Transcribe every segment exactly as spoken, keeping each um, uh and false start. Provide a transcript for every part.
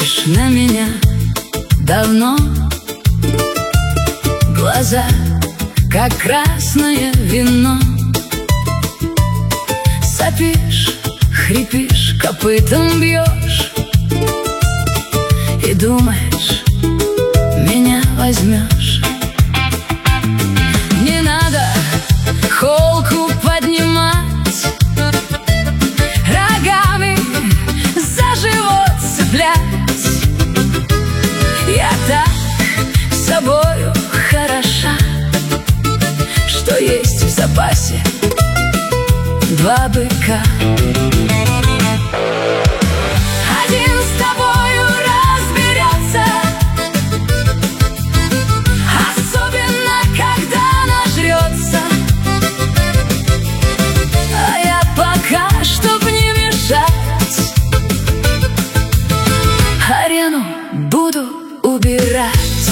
смотришь на меня давно, глаза, как красное вино. Сопишь, хрипишь, копытом бьешь и думаешь, меня возьмешь. Не надо холку поднимать, рогами за живот цеплять. Я так собою хороша, что есть в запасе два быка. Один с тобою разберется, особенно когда нажрется. А я пока, чтоб не мешать, арену буду убирать.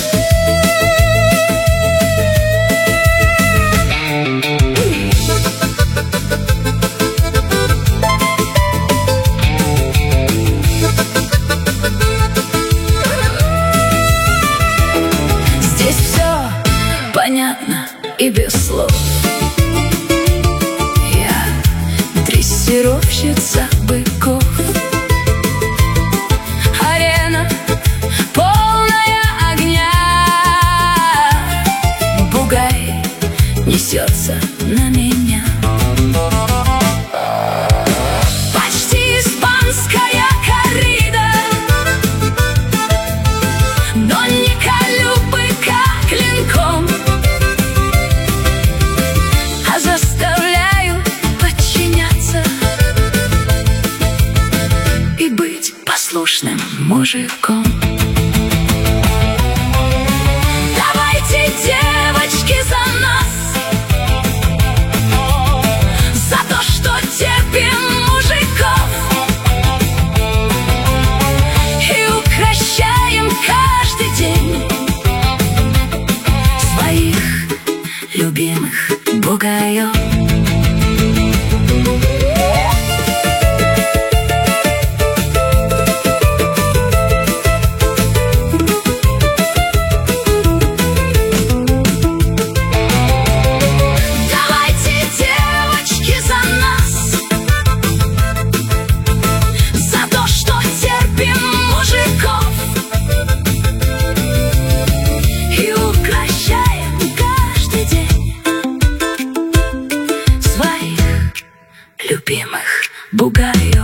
Понятно и без слов. Я дрессировщица быков. Арена полная огня, бугай несется на меня. Почти испанская коррида, но не колю быка клинком, заставляю подчиняться и быть послушным мужиком. Давайте, девочки, за нас, за то, что терпим мужиков и укращаем каждый день своих любимых бугаев. Давайте, девочки, за нас, за то, что терпим мужиков и укращаем каждый день своих любимых бугаев.